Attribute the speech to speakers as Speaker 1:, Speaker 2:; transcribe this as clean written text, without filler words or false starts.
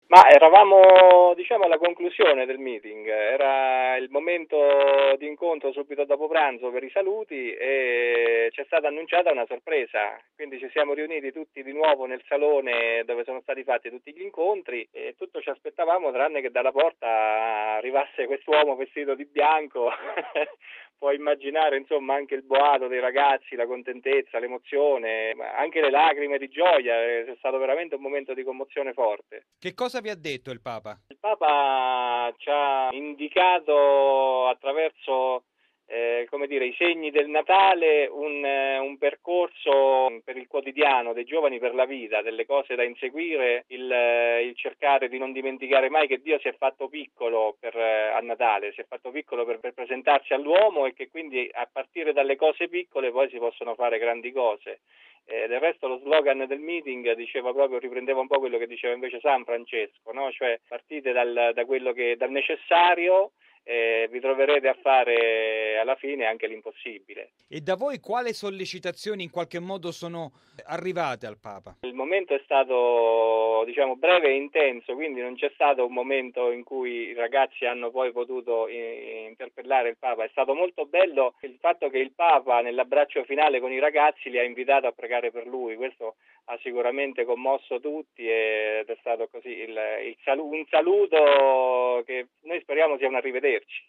Speaker 1: Ma eravamo, diciamo, alla conclusione del meeting, era il momento di incontro subito dopo pranzo per i saluti e ci è stata annunciata una sorpresa, quindi ci siamo riuniti tutti di nuovo nel salone dove sono stati fatti tutti gli incontri e tutto ci aspettavamo tranne che dalla porta arrivasse quest'uomo vestito di bianco. Puoi immaginare insomma anche il boato dei ragazzi, la contentezza, l'emozione, ma anche le lacrime di gioia, è stato veramente un momento di commozione forte.
Speaker 2: Che cosa vi ha detto il Papa?
Speaker 1: Il Papa ci ha indicato attraverso come dire, i segni del Natale un percorso per il quotidiano dei giovani per la vita, delle cose da inseguire, il cercare di non dimenticare mai che Dio si è fatto piccolo a Natale, si è fatto piccolo per presentarsi all'uomo e che quindi a partire dalle cose piccole poi si possono fare grandi cose. Del resto lo slogan del meeting diceva proprio, riprendeva un po' quello che diceva invece San Francesco, no? Cioè partite dal necessario, vi troverete a fare alla fine anche l'impossibile.
Speaker 2: E da voi quali sollecitazioni in qualche modo sono arrivate al Papa?
Speaker 1: Il momento è stato, diciamo, breve e intenso, quindi non c'è stato un momento in cui i ragazzi hanno poi potuto interpellare il Papa. È stato molto bello il fatto che il Papa nell'abbraccio finale con i ragazzi li ha invitato a pregare per lui. Questo ha sicuramente commosso tutti ed è stato così un saluto che noi speriamo sia un arrivederci.